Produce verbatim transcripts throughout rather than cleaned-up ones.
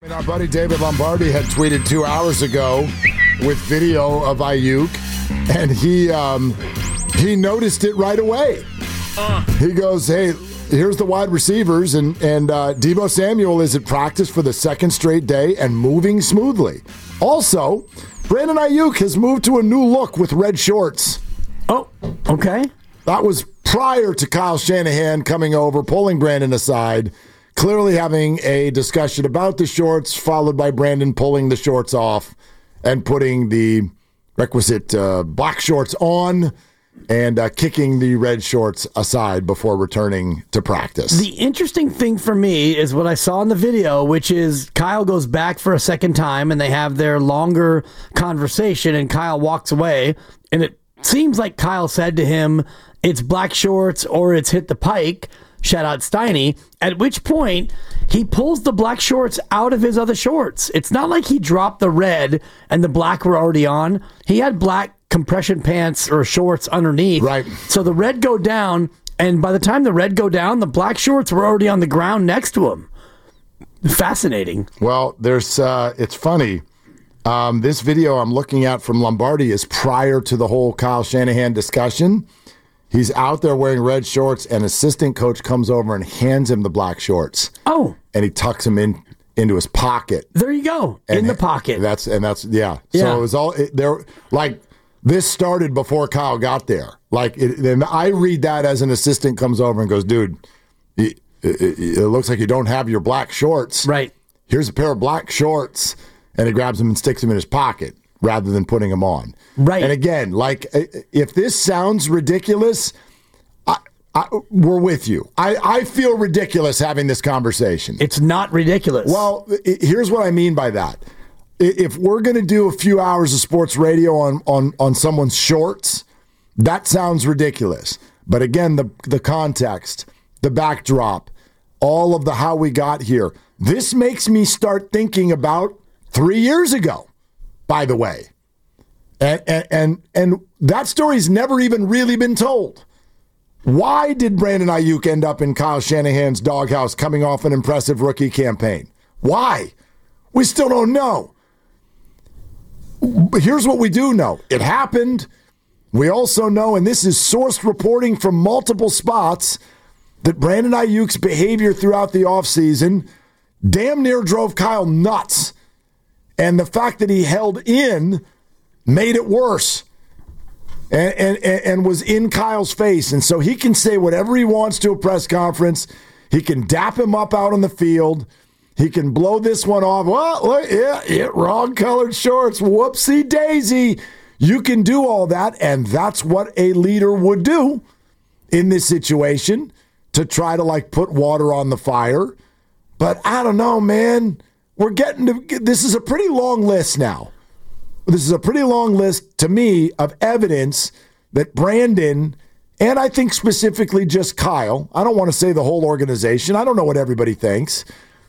And our buddy David Lombardi had tweeted two hours ago with video of Ayuk, and he um, he noticed it right away. Uh. He goes, hey, here's the wide receivers, and, and uh, Deebo Samuel is at practice for the second straight day and moving smoothly. Also, Brandon Ayuk has moved to a new look with red shorts. Oh, okay. That was prior to Kyle Shanahan coming over, pulling Brandon aside, clearly having a discussion about the shorts, followed by Brandon pulling the shorts off and putting the requisite uh, black shorts on and uh, kicking the red shorts aside before returning to practice. The interesting thing for me is what I saw in the video, which is Kyle goes back for a second time and they have their longer conversation, and Kyle walks away, and it seems like Kyle said to him, it's black shorts or it's hit the pike. Shout out Steiny. At which point, he pulls the black shorts out of his other shorts. It's not like he dropped the red and the black were already on. He had black compression pants or shorts underneath. Right. So the red go down, and by the time the red go down, the black shorts were already on the ground next to him. Fascinating. Well, there's. Uh, it's funny. Um, this video I'm looking at from Lombardi is prior to the whole Kyle Shanahan discussion. He's out there wearing red shorts, and assistant coach comes over and hands him the black shorts. Oh. And he tucks them in into his pocket. There you go. In and the pocket. That's and that's yeah. yeah. So it was all it, there. Like this started before Kyle got there. Like it, and I read that as an assistant comes over and goes, "Dude, it, it, it looks like you don't have your black shorts. Right. Here's a pair of black shorts," and he grabs them and sticks them in his pocket rather than putting them on. Right. And again, like if this sounds ridiculous, I, I, we're with you. I, I feel ridiculous having this conversation. It's not ridiculous. Well, it, here's what I mean by that. If we're going to do a few hours of sports radio on, on, on someone's shorts, that sounds ridiculous. But again, the the context, the backdrop, all of the how we got here, this makes me start thinking about three years ago, by the way. And, and, and, and that story's never even really been told. Why did Brandon Ayuk end up in Kyle Shanahan's doghouse coming off an impressive rookie campaign? Why? We still don't know. But here's what we do know. It happened. We also know, and this is sourced reporting from multiple spots, that Brandon Ayuk's behavior throughout the offseason damn near drove Kyle nuts. And the fact that he held in made it worse. And, and, and was in Kyle's face. And so he can say whatever he wants to a press conference. He can dap him up out on the field. He can blow this one off. Well, look, yeah, yeah, wrong colored shorts. Whoopsie daisy. You can do all that, and that's what a leader would do in this situation to try to, like, put water on the fire. But I don't know, man. We're getting to, this is a pretty long list now. This is a pretty long list, to me, of evidence that Brandon, and I think specifically just Kyle, I don't want to say the whole organization, I don't know what everybody thinks,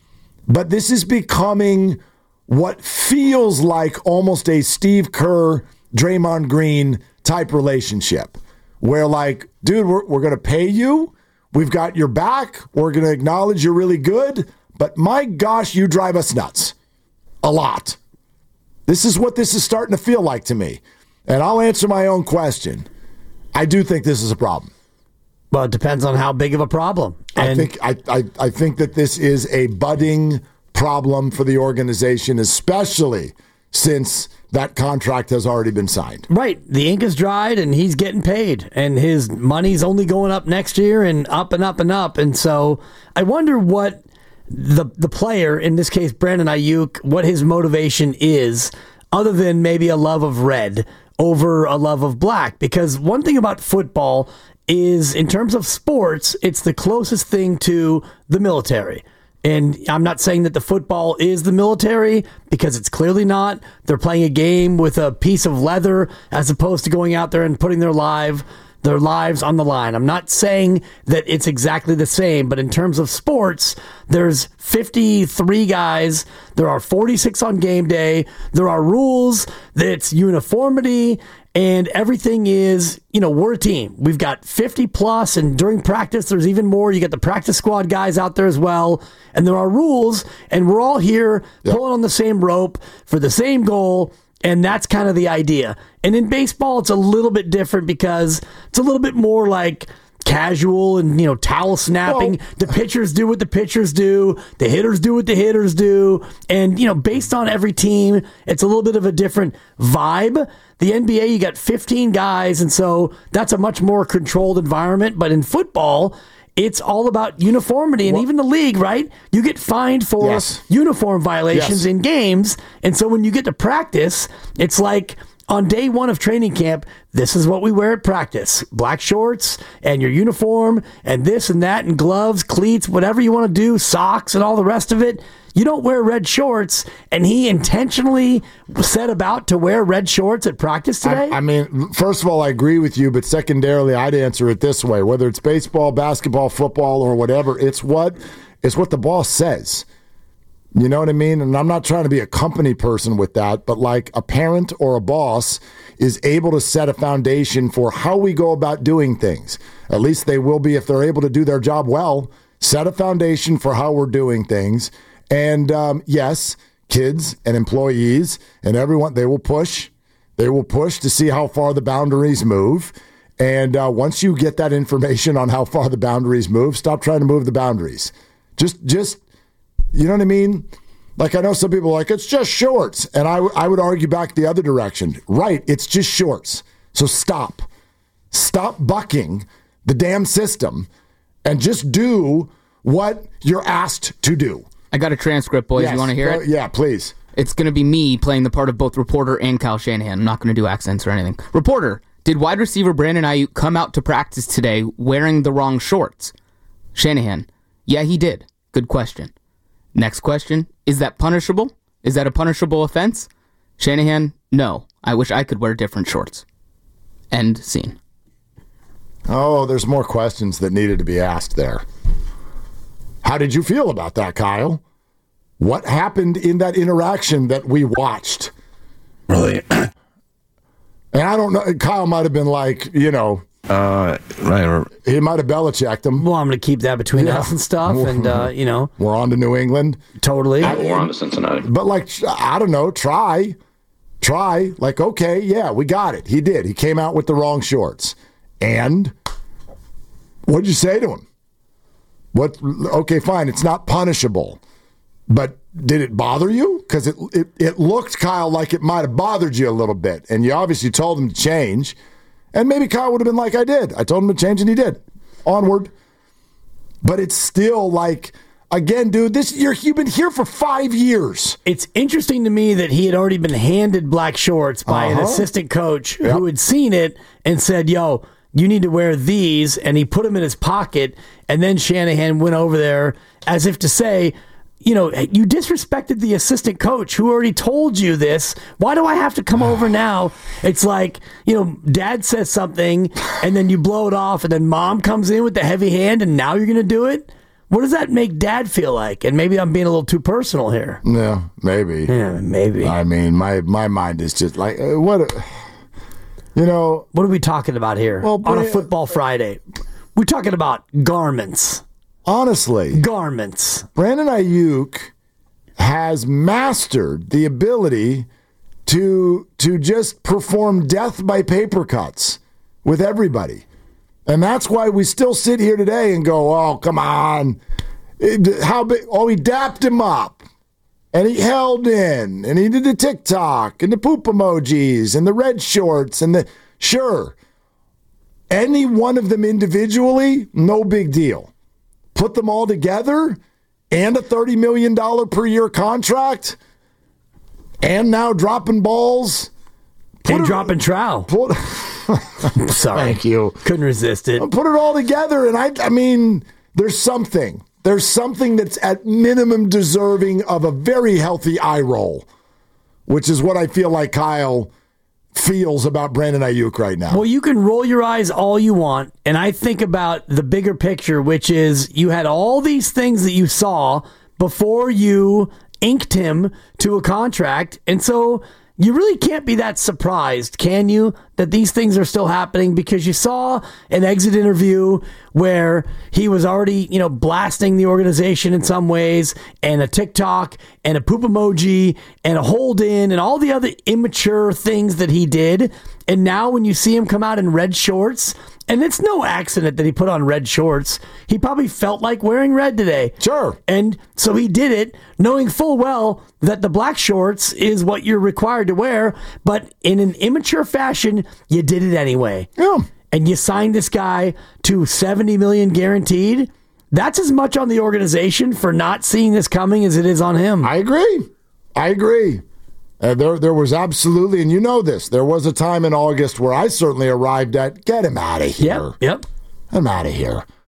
but this is becoming what feels like almost a Steve Kerr, Draymond Green type relationship, where like, dude, we're, we're going to pay you, we've got your back, we're going to acknowledge you're really good, but my gosh, you drive us nuts a lot. This is what this is starting to feel like to me. And I'll answer my own question. I do think this is a problem. Well, it depends on how big of a problem. And I think I, I, I think that this is a budding problem for the organization, especially since that contract has already been signed. Right. The ink is dried and he's getting paid. And his money's only going up next year and up and up and up. And so I wonder what the the player, in this case Brandon Ayuk, what his motivation is, other than maybe a love of red over a love of black. Because one thing about football is, in terms of sports, it's the closest thing to the military. And I'm not saying that the football is the military, because it's clearly not. They're playing a game with a piece of leather as opposed to going out there and putting their life their lives on the line. I'm not saying that it's exactly the same, but in terms of sports, there's fifty-three guys. There are forty-six on game day. There are rules. It's uniformity. And everything is, you know, we're a team. We've got fifty plus, and during practice, there's even more. You get the practice squad guys out there as well. And there are rules, and we're all here yep. pulling on the same rope for the same goal. And that's kind of the idea. And in baseball, it's a little bit different because it's a little bit more like casual and, you know, towel snapping. Well, the pitchers do what the pitchers do. The hitters do what the hitters do. And, you know, based on every team, it's a little bit of a different vibe. The N B A, you got fifteen guys, and so that's a much more controlled environment. But in football, it's all about uniformity. And well, even the league, right? You get fined for yes. uniform violations yes. in games. And so when you get to practice, it's like on day one of training camp, this is what we wear at practice. Black shorts and your uniform and this and that and gloves, cleats, whatever you want to do, socks and all the rest of it. You don't wear red shorts, and he intentionally set about to wear red shorts at practice today? I, I mean, first of all, I agree with you, but secondarily, I'd answer it this way. Whether it's baseball, basketball, football, or whatever, it's what it's what the boss says. You know what I mean? And I'm not trying to be a company person with that, but like a parent or a boss is able to set a foundation for how we go about doing things. At least they will be if they're able to do their job well. Set a foundation for how we're doing things. And um, yes, kids and employees and everyone, they will push. They will push to see how far the boundaries move. And uh, once you get that information on how far the boundaries move, stop trying to move the boundaries. Just, just, you know what I mean? Like, I know some people are like, it's just shorts. And I, w- I would argue back the other direction. Right, it's just shorts. So stop. Stop bucking the damn system and just do what you're asked to do. I got a transcript, boys. Yes. You want to hear uh, it? Yeah, please. It's going to be me playing the part of both reporter and Kyle Shanahan. I'm not going to do accents or anything. Reporter, did wide receiver Brandon Ayuk come out to practice today wearing the wrong shorts? Shanahan, yeah, he did. Good question. Next question, is that punishable? Is that a punishable offense? Shanahan, no. I wish I could wear different shorts. End scene. Oh, there's more questions that needed to be asked there. How did you feel about that, Kyle? What happened in that interaction that we watched? Really? And I don't know. Kyle might have been like, you know, uh, right. He might have Belichicked him. Well, I'm going to keep that between yeah. us and stuff. And, uh, you know. We're on to New England. Totally. I, we're on to Cincinnati. But, like, I don't know. Try. Try. Like, okay, yeah, we got it. He did. He came out with the wrong shorts. And what'd you say to him? What? Okay, fine. It's not punishable. But did it bother you? Because it, it it looked, Kyle, like it might have bothered you a little bit. And you obviously told him to change. And maybe Kyle would have been like, I did. I told him to change, and he did. Onward. But it's still like, again, dude, this you're, you've been here for five years. It's interesting to me that he had already been handed black shorts by uh-huh. an assistant coach yep. who had seen it and said, yo, you need to wear these. And he put them in his pocket. And then Shanahan went over there as if to say, you know, you disrespected the assistant coach who already told you this. Why do I have to come over now? It's like, you know, dad says something and then you blow it off and then mom comes in with the heavy hand and now you're going to do it? What does that make dad feel like? And maybe I'm being a little too personal here. Yeah, maybe. Yeah, maybe. I mean, my, my mind is just like, uh, what, a, you know. What are we talking about here well, on a Football Friday? We're talking about garments. Honestly, garments. Brandon Ayuk has mastered the ability to to just perform death by paper cuts with everybody. And that's why we still sit here today and go, oh, come on. It, how big? Oh, he dapped him up. And he held in. And he did the TikTok and the poop emojis and the red shorts and the... Sure. Any one of them individually, no big deal. Put them all together and a thirty million dollars per year contract and now dropping balls. Put and it, dropping trowel. Put, Sorry. Thank you. Couldn't resist it. Put it all together. And I, I mean, there's something. There's something that's at minimum deserving of a very healthy eye roll, which is what I feel like Kyle feels about Brandon Ayuk right now. Well, you can roll your eyes all you want, and I think about the bigger picture, which is you had all these things that you saw before you inked him to a contract, and so you really can't be that surprised, can you, that these things are still happening, because you saw an exit interview where he was already, you know, blasting the organization in some ways, and a TikTok and a poop emoji and a hold in and all the other immature things that he did. And now when you see him come out in red shorts, and it's no accident that he put on red shorts, he probably felt like wearing red today. Sure. And so he did it, knowing full well that the black shorts is what you're required to wear, but in an immature fashion, you did it anyway. Yeah. And you signed this guy to seventy million dollars guaranteed. That's as much on the organization for not seeing this coming as it is on him. I agree. I agree. Uh, there, there was absolutely, and you know this, there was a time in August where I certainly arrived at, get him out of here. Yep, yep. I'm out of here.